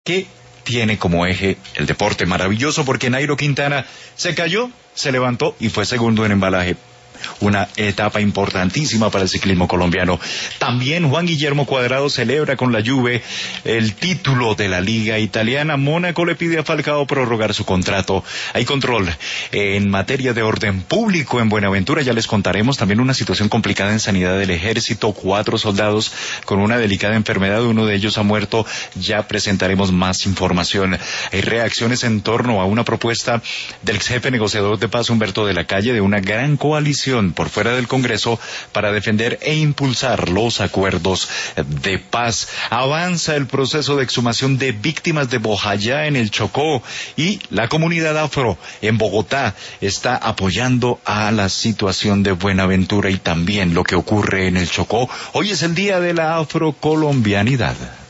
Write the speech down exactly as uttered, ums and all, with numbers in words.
que tiene como eje el deporte. Maravilloso porque Nairo Quintana se cayó, se levantó y fue segundo en embalaje. Una etapa importantísima para el ciclismo colombiano. También Juan Guillermo Cuadrado celebra con la Juve el título de la Liga Italiana. Mónaco le pide a Falcao prorrogar su contrato. Hay control en materia de orden público en Buenaventura. Ya les contaremos también una situación complicada en sanidad del ejército. Cuatro soldados con una delicada enfermedad. Uno de ellos ha muerto. Ya presentaremos más información. Hay reacciones en torno a una propuesta del ex jefe negociador de paz Humberto de la Calle de una gran coalición por fuera del Congreso para defender e impulsar los acuerdos de paz. Avanza el proceso de exhumación de víctimas de Bojayá en el Chocó y la comunidad afro en Bogotá está apoyando a la situación de Buenaventura y también lo que ocurre en el Chocó. Hoy es el día de la afrocolombianidad.